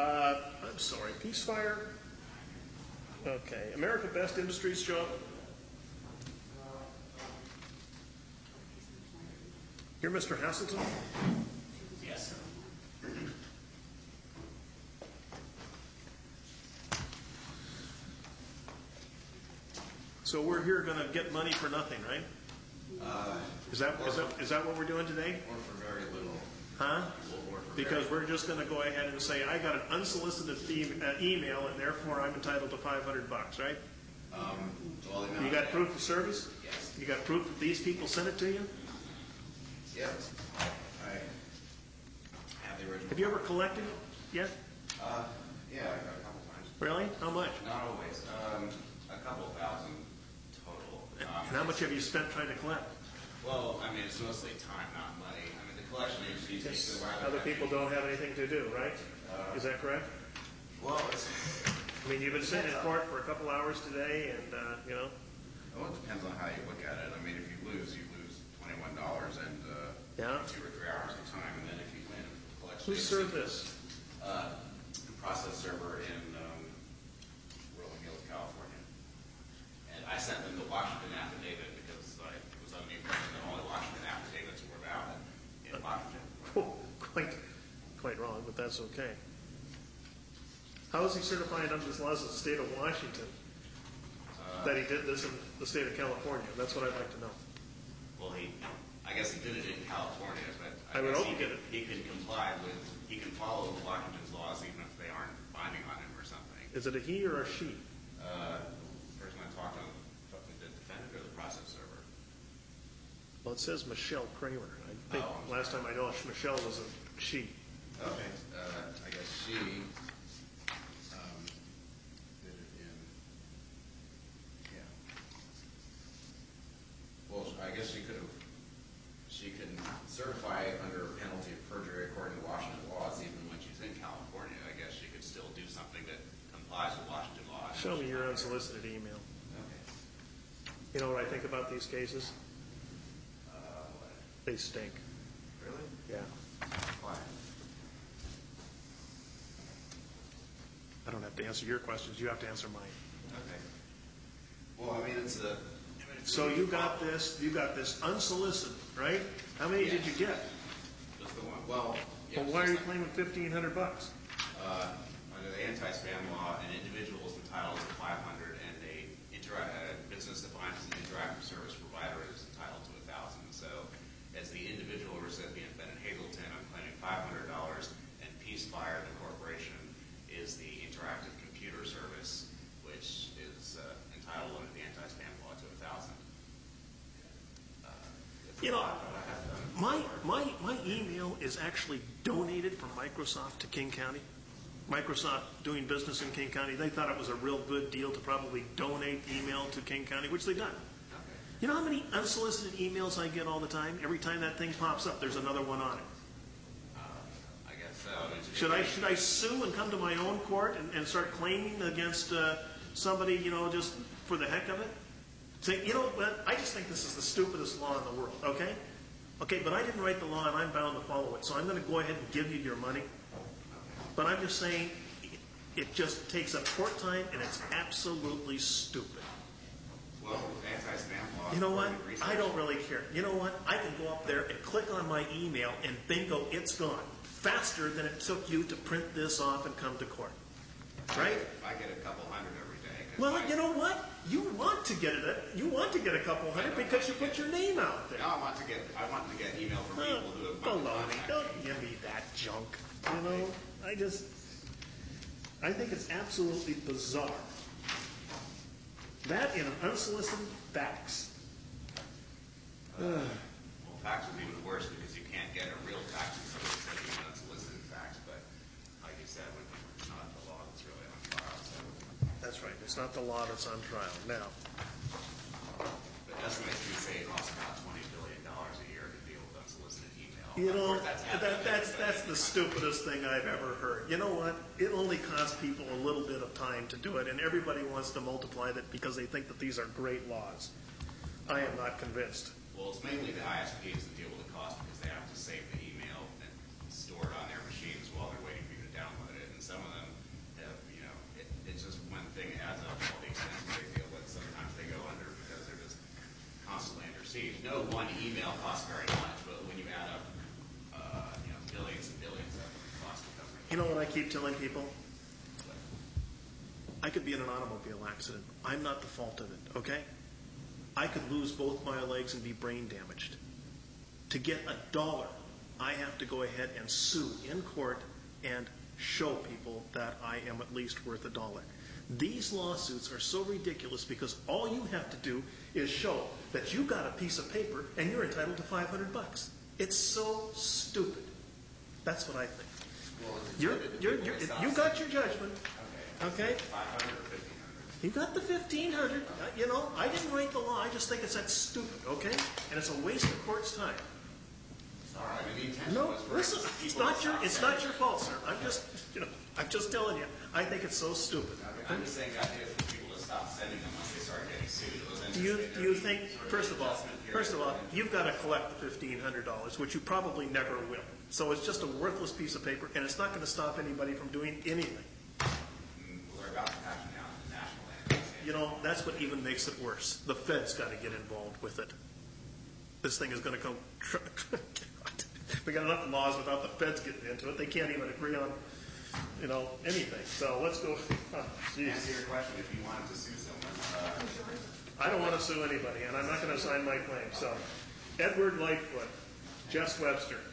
I'm sorry, Peacefire. Okay, America Best Industries, Joe. You're Mr. Haselton? Yes, sir. So we're here going to get money for nothing, right? Is that what we're doing today? Or for very little. Huh? Because we're just going to go ahead and say, I got an unsolicited email, and therefore I'm entitled to $500, right? Well, You got proof of service? Yes. You got proof that these people sent it to you? Yes. I have the original. Have you ever collected it yet? Yeah, I got a couple times. Really? How much? Not always. A couple thousand total. And how much have you spent trying to collect? Well, I mean, it's mostly time, not money. I mean, the collection agency takes a while. Other people don't have anything to do, right? Is that correct? Well, I mean, you've been sitting in court for a couple hours today, and, Well, it depends on how you look at it. I mean, if you lose $21 and Yeah. 2 or 3 hours of time, and then if you win, the collection who agency- served this? A process server in Rolling Hills, California. And I sent them the Washington affidavit because I was under the impression that only Washington affidavits were valid in Washington. Quite wrong, but that's okay. How is he certified under the laws of the state of Washington that he did this in the state of California? That's what I'd like to know. Well, I guess he did it in California, but I would guess hope he did it. He can comply with, he can follow Washington's laws even if they aren't binding on him or something. Is it a he or a she? The person I talked to, the defendant or the process server? Well, it says Michelle Kramer. I think Oh, last time I know Michelle was a she. Okay, I guess she did it in, yeah. Well, I guess she can certify under penalty of perjury according to Washington laws, even when she's in California. I guess she could still do something that complies with Washington laws. Show me your unsolicited email. Okay. You know what I think about these cases? What? They stink. Really? Yeah. Why? I don't have to answer your questions. You have to answer mine. Okay. Well, I mean, it's a... So you got this unsolicited, right? How many did you get? Just the one. Well, yeah, Well, why are you claiming $1,500? Under the anti-spam law, an individual is entitled to $500, and a business defined as an interactive service provider is entitled to $1,000. So, as the individual recipient, Bennett Hazelton, I'm claiming $500, and Peacefire, the corporation, is the interactive computer service, which is entitled under the anti-spam law to $1,000. You know, my email is actually donated from Microsoft to King County. Microsoft doing business in King County, they thought it was a real good deal to probably donate email to King County, which they've done. Okay. You know how many unsolicited emails I get all the time? Every time that thing pops up, there's another one on it. I guess so. Should I sue and come to my own court and start claiming against somebody, just for the heck of it? Say, but I just think this is the stupidest law in the world, okay? Okay, but I didn't write the law and I'm bound to follow it, so I'm going to go ahead and give you your money. But I'm just saying, it just takes up court time and it's absolutely stupid. Well, anti-spam law... You know what? I don't really care. You know what? I can go up there and click on my email and bingo, it's gone. Faster than it took you to print this off and come to court. Right? I get a couple hundred every day. Well, you know what? You want to get it. You want to get a couple hundred because you put your name out there. No, I want to get email from people who have... Baloney. Don't give me that junk. I think it's absolutely bizarre. That in an unsolicited fax. Well, fax would be even worse because you can't get a real fax instead of an unsolicited fax. But like you said, it's not the law that's really on trial. So. That's right. It's not the law that's on trial. Now. But estimates do say it costs about $20 billion a year to deal with unsolicited email. That's the stupidest thing I've ever heard. You know what? It only costs people a little bit of time to do it, and everybody wants to multiply that because they think that these are great laws. I am not convinced. Well, it's mainly the ISPs that deal with the cost because they have to save the email and store it on their machines while they're waiting for you to download it. And some of You know what I keep telling people? I could be in an automobile accident. I'm not the fault of it, okay? I could lose both my legs and be brain damaged. To get $1, I have to go ahead and sue in court and show people that I am at least worth $1. These lawsuits are so ridiculous because all you have to do is show that you got a piece of paper and you're entitled to $500. It's so stupid. That's what I think. Well, You got your judgment. Okay? 500 or 1,500? You got the 1,500. You know, I didn't write the law. I just think it's that stupid, okay? And it's a waste of court's time. Sorry, I mean, the intention No, was for listen, it's people to not your stop fault, sir. I'm just telling you. I think it's so stupid. I'm just saying the idea is for people to stop sending them once they start getting sued. Do you think, first of all, you've got to collect the $1,500, which you probably never will. So it's just a worthless piece of paper, and it's not going to stop anybody from doing anything. We're about to pass it down to the national land. You know, that's what even makes it worse. The Fed's got to get involved with it. This thing is going to come. We got enough laws without the Feds getting into it. They can't even agree on, anything. So let's go. Oh, To answer your question, if you wanted to sue someone, I don't want to sue anybody, and I'm not going to sign my claim. So, Edward Lightfoot, Jess Webster.